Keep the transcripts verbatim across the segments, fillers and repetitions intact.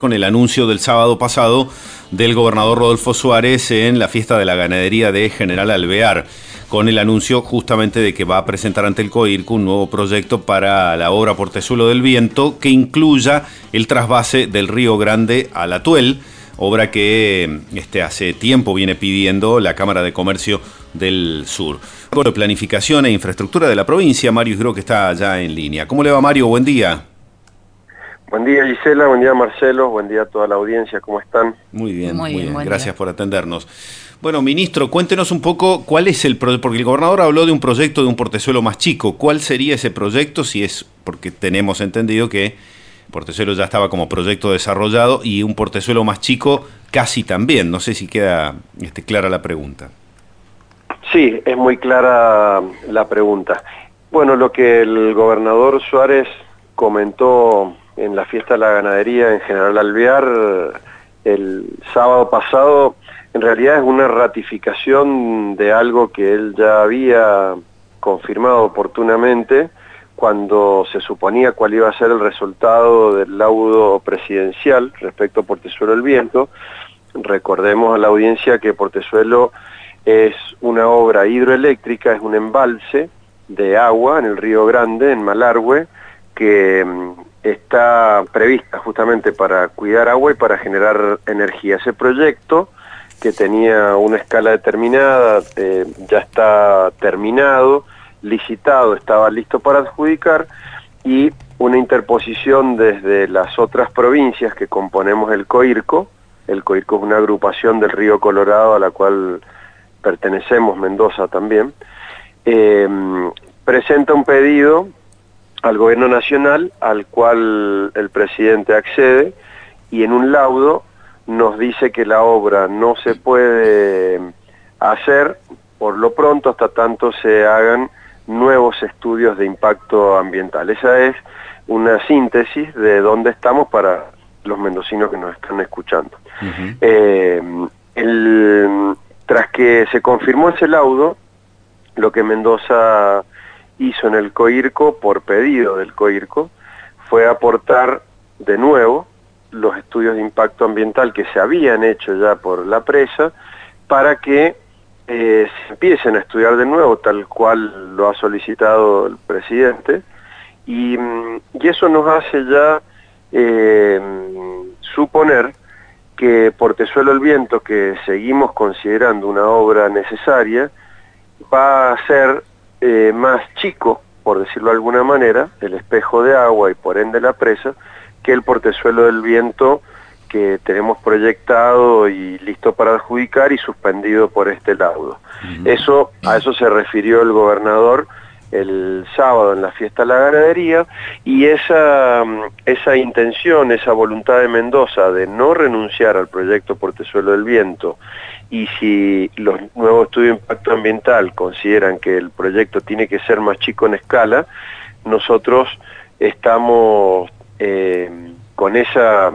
Con el anuncio del sábado pasado del gobernador Rodolfo Suárez en la fiesta de la ganadería de General Alvear, con el anuncio justamente de que va a presentar ante el COIRCO un nuevo proyecto para la obra Portezuelo del Viento que incluya el trasvase del Río Grande al Atuel, obra que este, hace tiempo viene pidiendo la Cámara de Comercio del Sur. Por de Planificación e Infraestructura de la provincia, Mario Isgro, que está allá en línea. ¿Cómo le va, Mario? Buen día. Buen día, Gisela, buen día, Marcelo, buen día a toda la audiencia, ¿cómo están? Muy bien, muy, muy bien, bien. Gracias día. por atendernos. Bueno, ministro, cuéntenos un poco cuál es el proyecto, porque el gobernador habló de un proyecto de un portezuelo más chico. ¿Cuál sería ese proyecto? Si es, porque tenemos entendido que Portezuelo ya estaba como proyecto desarrollado y un portezuelo más chico casi también. No sé si queda este, clara la pregunta. Sí, es muy clara la pregunta. Bueno, lo que el gobernador Suárez comentó en la fiesta de la ganadería en General Alvear el sábado pasado, en realidad es una ratificación de algo que él ya había confirmado oportunamente cuando se suponía cuál iba a ser el resultado del laudo presidencial respecto a Portezuelo del Viento. Recordemos a la audiencia que Portezuelo es una obra hidroeléctrica, es un embalse de agua en el Río Grande, en Malargüe, que está prevista justamente para cuidar agua y para generar energía. Ese proyecto, que tenía una escala determinada, eh, ya está terminado, licitado, estaba listo para adjudicar, y una interposición desde las otras provincias que componemos el COIRCO. El COIRCO es una agrupación del Río Colorado a la cual pertenecemos, Mendoza también, eh, presenta un pedido al gobierno nacional, al cual el presidente accede, y en un laudo nos dice que la obra no se puede hacer por lo pronto hasta tanto se hagan nuevos estudios de impacto ambiental. Esa es una síntesis de dónde estamos para los mendocinos que nos están escuchando. Uh-huh. eh, el, tras que se confirmó ese laudo, lo que Mendoza hizo en el COIRCO, por pedido del COIRCO, fue aportar de nuevo los estudios de impacto ambiental que se habían hecho ya por la presa, para que eh, se empiecen a estudiar de nuevo, tal cual lo ha solicitado el presidente, y, y eso nos hace ya eh, suponer que Portezuelo del Viento, que seguimos considerando una obra necesaria, va a ser Eh, más chico, por decirlo de alguna manera, el espejo de agua y por ende la presa, que el Portezuelo del Viento que tenemos proyectado y listo para adjudicar y suspendido por este laudo. Uh-huh. Eso, a eso se refirió el gobernador el sábado en la fiesta de la ganadería, y esa, esa intención, esa voluntad de Mendoza de no renunciar al proyecto Portezuelo del Viento, y si los nuevos estudios de impacto ambiental consideran que el proyecto tiene que ser más chico en escala, nosotros estamos eh, con esa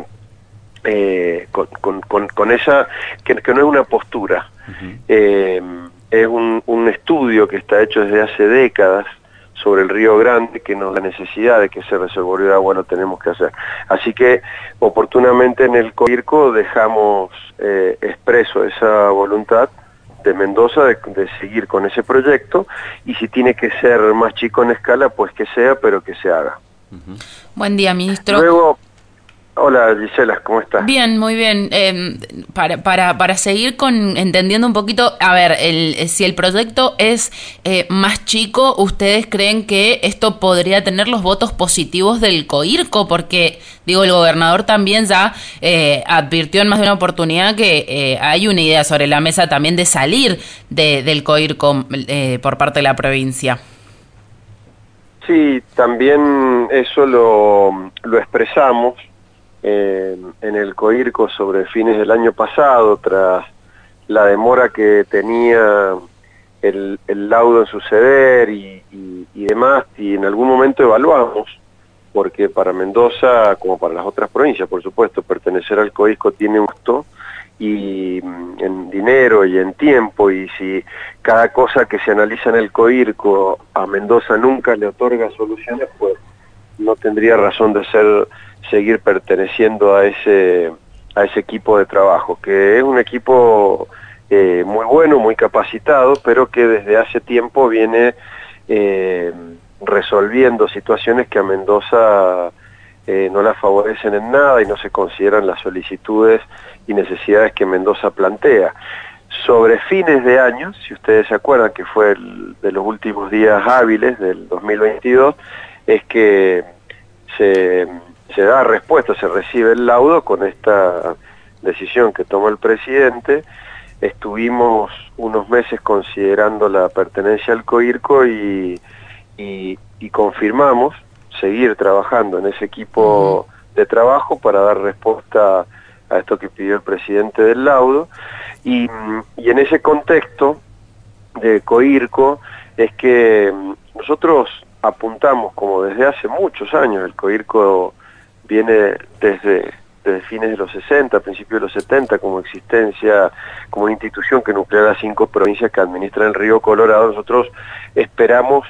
eh, con, con, con, con esa que, que no es una postura. Uh-huh. eh, es un, un estudio que está hecho desde hace décadas sobre el Río Grande, que nos da necesidad de que ese reservorio de agua lo tenemos que hacer. Así que oportunamente en el COIRCO dejamos eh, expreso esa voluntad de Mendoza de, de seguir con ese proyecto, y si tiene que ser más chico en escala, pues que sea, pero que se haga. Uh-huh. Buen día, ministro. Luego, hola Gisela, ¿cómo estás? Bien, muy bien. Eh, para, para, para seguir con entendiendo un poquito, a ver, el, si el proyecto es eh, más chico, ¿ustedes creen que esto podría tener los votos positivos del COIRCO? Porque, digo, el gobernador también ya eh, advirtió en más de una oportunidad que eh, hay una idea sobre la mesa también de salir de, del COIRCO eh, por parte de la provincia. Sí, también eso lo, lo expresamos Eh, en el COIRCO sobre fines del año pasado, tras la demora que tenía el, el laudo en suceder y, y, y demás, y en algún momento evaluamos, porque para Mendoza, como para las otras provincias, por supuesto, pertenecer al COIRCO tiene un costo, y en dinero y en tiempo, y si cada cosa que se analiza en el COIRCO a Mendoza nunca le otorga soluciones, pues no tendría razón de ser seguir perteneciendo a ese, a ese equipo de trabajo, que es un equipo eh, muy bueno, muy capacitado, pero que desde hace tiempo viene eh, resolviendo situaciones que a Mendoza eh, no la favorecen en nada y no se consideran las solicitudes y necesidades que Mendoza plantea. Sobre fines de año, si ustedes se acuerdan que fue el, de los últimos días hábiles del dos mil veintidós, es que se, se da respuesta, se recibe el laudo con esta decisión que tomó el presidente. Estuvimos unos meses considerando la pertenencia al COIRCO y, y, y confirmamos seguir trabajando en ese equipo de trabajo para dar respuesta a esto que pidió el presidente del laudo. Y, y en ese contexto de COIRCO es que nosotros apuntamos, como desde hace muchos años, el COIRCO viene desde, desde fines de los sesenta, principios de los setenta, como existencia, como una institución que nuclea las cinco provincias que administran el río Colorado. Nosotros esperamos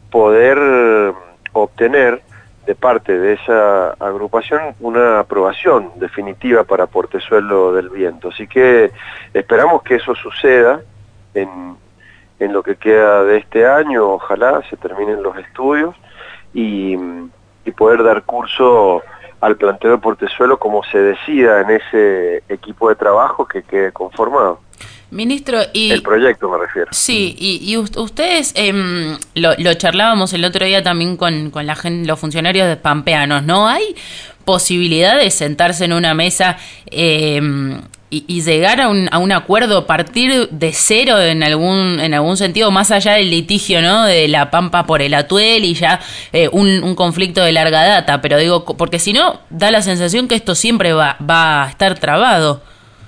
poder obtener de parte de esa agrupación una aprobación definitiva para Portezuelo del Viento. Así que esperamos que eso suceda en, en lo que queda de este año, ojalá se terminen los estudios y, y poder dar curso al planteo de Portezuelo como se decida en ese equipo de trabajo que quede conformado. Ministro, y... El proyecto me refiero. Sí, y, y ustedes, eh, lo, lo charlábamos el otro día también con, con la gente, los funcionarios de pampeanos, ¿no? ¿Hay posibilidad de sentarse en una mesa eh, y, y llegar a un, a un acuerdo, partir de cero en algún en algún sentido, más allá del litigio, ¿no? De la Pampa por el Atuel y ya eh, un, un conflicto de larga data, pero digo, porque si no, da la sensación que esto siempre va, va a estar trabado.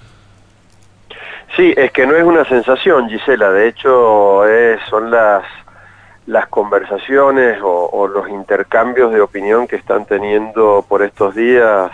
Sí, es que no es una sensación, Gisela, de hecho es, son las, las conversaciones o, o los intercambios de opinión que están teniendo por estos días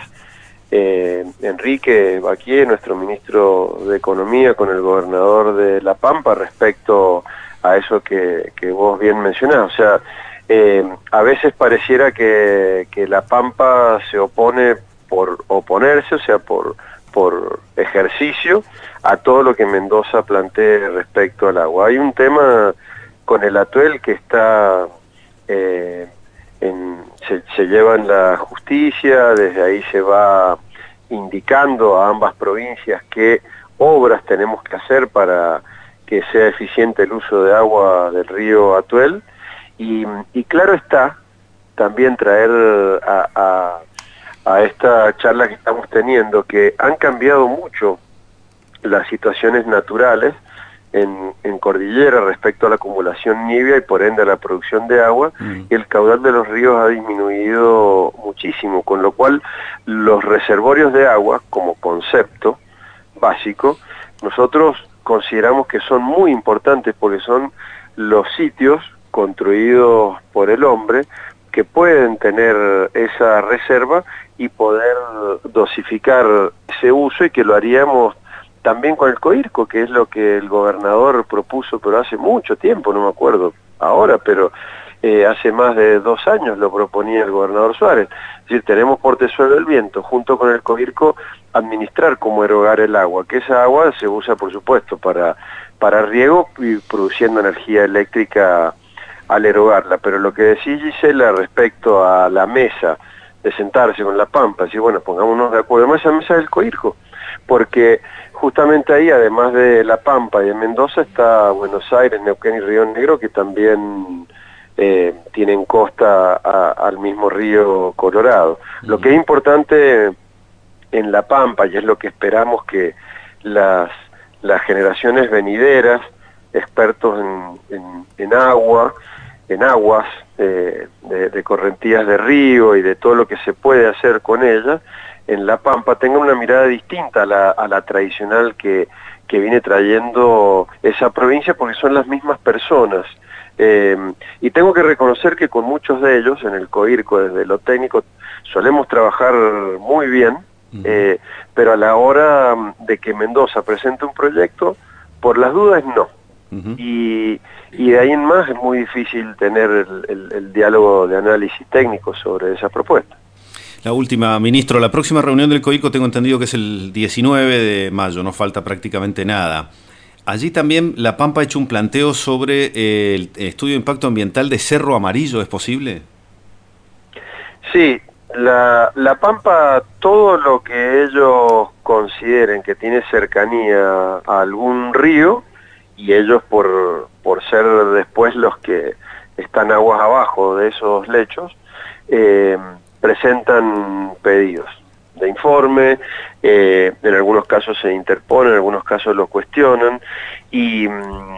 eh, Enrique Baquié, nuestro ministro de Economía, con el gobernador de La Pampa respecto a eso que, que vos bien mencionás. O sea, eh, a veces pareciera que, que La Pampa se opone por oponerse, o sea, por... por ejercicio a todo lo que Mendoza plantee respecto al agua. Hay un tema con el Atuel que está eh, en, se, se lleva en la justicia, desde ahí se va indicando a ambas provincias qué obras tenemos que hacer para que sea eficiente el uso de agua del río Atuel y, y claro está también traer a, a a esta charla que estamos teniendo, que han cambiado mucho las situaciones naturales en, en cordillera respecto a la acumulación nívea y por ende a la producción de agua, mm. y el caudal de los ríos ha disminuido muchísimo, con lo cual los reservorios de agua, como concepto básico, nosotros consideramos que son muy importantes porque son los sitios construidos por el hombre que pueden tener esa reserva y poder dosificar ese uso y que lo haríamos también con el COIRCO, que es lo que el gobernador propuso, pero hace mucho tiempo, no me acuerdo ahora, pero eh, hace más de dos años lo proponía el gobernador Suárez. Es decir, tenemos Portezuelo del Viento, junto con el COIRCO, administrar cómo erogar el agua, que esa agua se usa, por supuesto, para, para riego y produciendo energía eléctrica al erogarla. Pero lo que decía Gisela respecto a la mesa, de sentarse con La Pampa, decir, bueno, pongámonos de acuerdo, además esa mesa del COIRCO, porque justamente ahí, además de La Pampa y de Mendoza, está Buenos Aires, Neuquén y Río Negro, que también eh, tienen costa a, al mismo río Colorado. Uh-huh. Lo que es importante en La Pampa, y es lo que esperamos que las, las generaciones venideras, expertos en, en, en agua, en aguas eh, de, de correntías de río y de todo lo que se puede hacer con ellas, en La Pampa tengan una mirada distinta a la, a la tradicional que, que viene trayendo esa provincia, porque son las mismas personas. Eh, y tengo que reconocer que con muchos de ellos, en el COIRCO, desde lo técnico, solemos trabajar muy bien, uh-huh. eh, pero a la hora de que Mendoza presente un proyecto, por las dudas no. Uh-huh. Y, y de ahí en más es muy difícil tener el, el, el diálogo de análisis técnico sobre esa propuesta. La última, ministro, la próxima reunión del COIRCO tengo entendido que es el diecinueve de mayo, no falta prácticamente nada. Allí también La Pampa ha hecho un planteo sobre eh, el estudio de impacto ambiental de Cerro Amarillo, ¿es posible? Sí, la, la Pampa, todo lo que ellos consideren que tiene cercanía a algún río, y ellos por, por ser después los que están aguas abajo de esos lechos, eh, presentan pedidos de informe, eh, en algunos casos se interponen, en algunos casos lo cuestionan, y,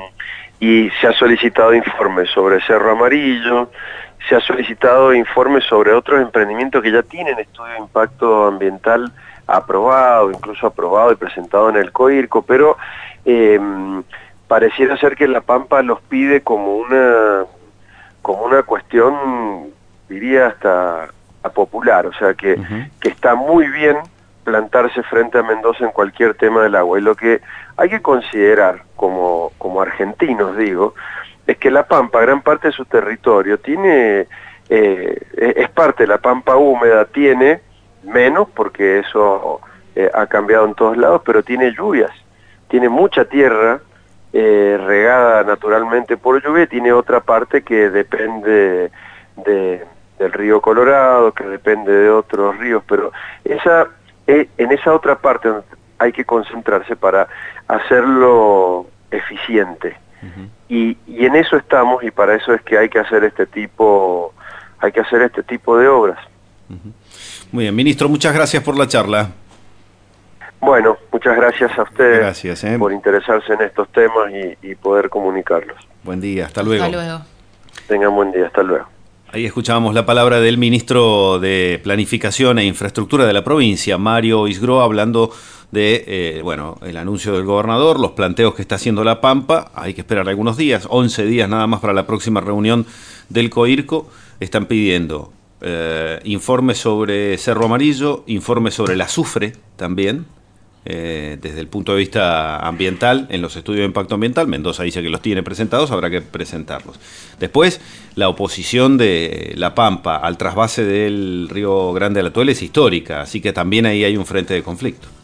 y se ha solicitado informes sobre Cerro Amarillo, se ha solicitado informes sobre otros emprendimientos que ya tienen estudio de impacto ambiental aprobado, incluso aprobado y presentado en el COIRCO, pero eh, pareciera ser que La Pampa los pide como una, como una cuestión, diría hasta a popular, o sea que, uh-huh. que está muy bien plantarse frente a Mendoza en cualquier tema del agua, y lo que hay que considerar como, como argentinos, digo, es que La Pampa, gran parte de su territorio, tiene eh, es parte de la Pampa húmeda, tiene menos, porque eso eh, ha cambiado en todos lados, pero tiene lluvias, tiene mucha tierra eh, regada naturalmente por lluvia, y tiene otra parte que depende de del río Colorado, que depende de otros ríos, pero esa eh, en esa otra parte hay que concentrarse para hacerlo eficiente. Uh-huh. y, y en eso estamos, y para eso es que hay que hacer este tipo, hay que hacer este tipo de obras. Uh-huh. Muy bien, ministro, muchas gracias por la charla. Bueno, muchas gracias a ustedes gracias, eh. por interesarse en estos temas y, y poder comunicarlos. Buen día, hasta luego. Hasta luego. Tengan buen día, hasta luego. Ahí escuchábamos la palabra del ministro de Planificación e Infraestructura de la provincia, Mario Isgró, hablando de eh, bueno, el anuncio del gobernador, los planteos que está haciendo La Pampa. Hay que esperar algunos días, once días nada más para la próxima reunión del COIRCO. Están pidiendo eh, informes sobre Cerro Amarillo, informes sobre el azufre también, eh, desde el punto de vista ambiental, en los estudios de impacto ambiental. Mendoza dice que los tiene presentados, habrá que presentarlos. Después, la oposición de La Pampa al trasvase del Río Grande a la Tuela es histórica, así que también ahí hay un frente de conflicto.